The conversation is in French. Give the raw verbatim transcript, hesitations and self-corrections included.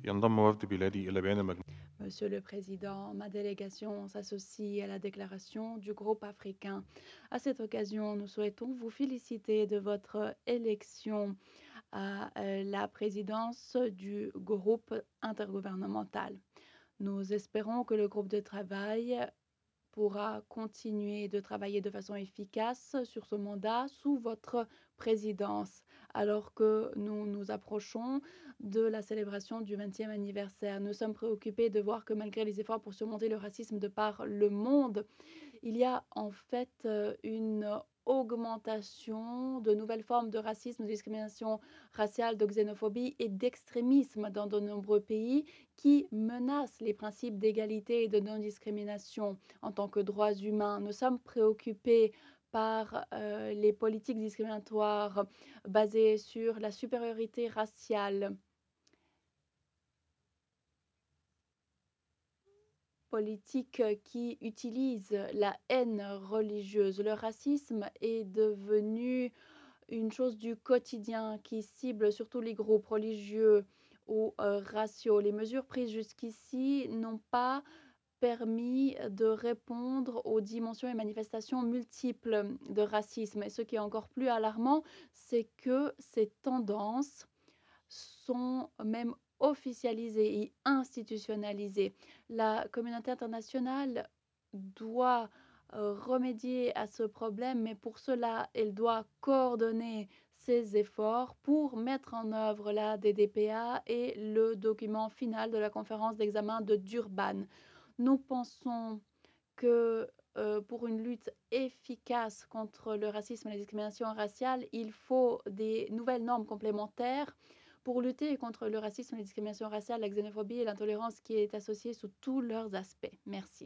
ينضم وفد بلادي إلى بيان المجموعة. Monsieur le Président, ma délégation s'associe à la déclaration du groupe africain. À cette occasion, nous souhaitons vous féliciter de votre élection à euh, la présidence du groupe intergouvernemental. Nous espérons que le groupe de travail pourra continuer de travailler de façon efficace sur ce mandat sous votre présidence, alors que nous nous approchons de la célébration du vingtième anniversaire. Nous sommes préoccupés de voir que malgré les efforts pour surmonter le racisme de par le monde, il y a en fait euh, une augmentation de nouvelles formes de racisme, de discrimination raciale, de xénophobie et d'extrémisme dans de nombreux pays qui menacent les principes d'égalité et de non-discrimination en tant que droits humains. Nous sommes préoccupés par euh, les politiques discriminatoires basées sur la supériorité raciale, politiques qui utilisent la haine religieuse. Le racisme est devenu une chose du quotidien qui cible surtout les groupes religieux ou euh, raciaux. Les mesures prises jusqu'ici n'ont pas permis de répondre aux dimensions et manifestations multiples de racisme. Et ce qui est encore plus alarmant, c'est que ces tendances sont même officialisées et institutionnalisées. La communauté internationale doit euh, remédier à ce problème, mais pour cela, elle doit coordonner ses efforts pour mettre en œuvre la D D P A et le document final de la conférence d'examen de Durban. Nous pensons que euh, pour une lutte efficace contre le racisme et la discrimination raciale, il faut des nouvelles normes complémentaires pour lutter contre le racisme, la discrimination raciale, la xénophobie et l'intolérance qui est associée sous tous leurs aspects. Merci.